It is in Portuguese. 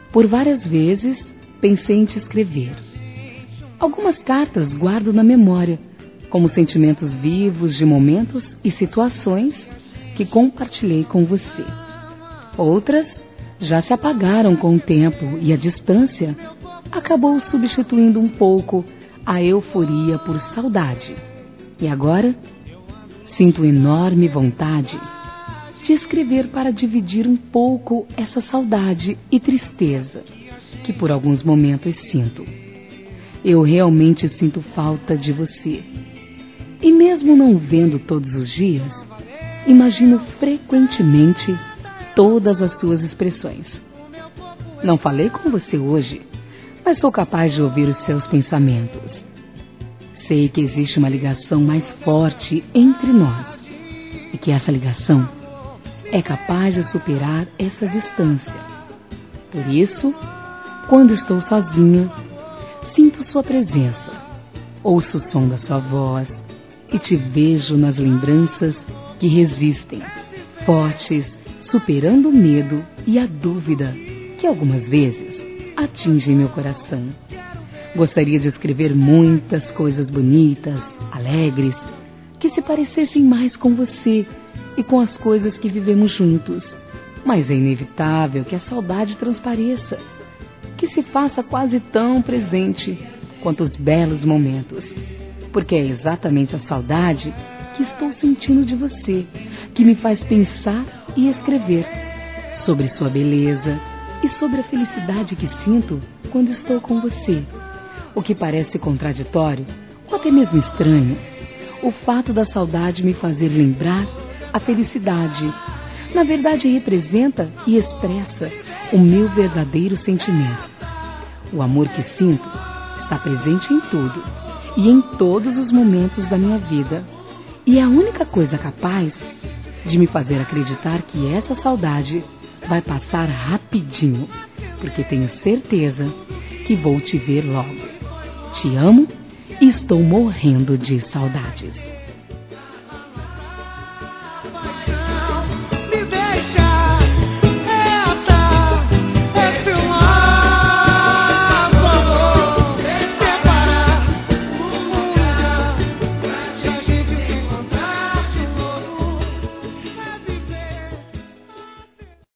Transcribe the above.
Por várias vezes pensei em te escrever. Algumas cartas guardo na memória, como sentimentos vivos de momentos e situações que compartilhei com você. Outras já se apagaram com o tempo e a distância acabou substituindo um pouco a euforia por saudade. E agora sinto enorme vontade de escrever para dividir um pouco essa saudade e tristeza que por alguns momentos sinto. Eu realmente sinto falta de você. E mesmo não vendo todos os dias, imagino frequentemente todas as suas expressões. Não falei com você hoje, mas sou capaz de ouvir os seus pensamentos. Sei que existe uma ligação mais forte entre nós e que essa ligação é capaz de superar essa distância. Por isso, quando estou sozinha, sinto sua presença, ouço o som da sua voz e te vejo nas lembranças que resistem, fortes, superando o medo e a dúvida que algumas vezes atingem meu coração. Gostaria de escrever muitas coisas bonitas, alegres, que se parecessem mais com você e com as coisas que vivemos juntos. Mas é inevitável que a saudade transpareça, que se faça quase tão presente quanto os belos momentos. Porque é exatamente a saudade que estou sentindo de você, que me faz pensar e escrever sobre sua beleza e sobre a felicidade que sinto quando estou com você. O que parece contraditório, ou até mesmo estranho, o fato da saudade me fazer lembrar a felicidade. Na verdade, representa e expressa o meu verdadeiro sentimento. O amor que sinto está presente em tudo e em todos os momentos da minha vida. E é a única coisa capaz de me fazer acreditar que essa saudade vai passar rapidinho, porque tenho certeza que vou te ver logo. Te amo e estou morrendo de saudades.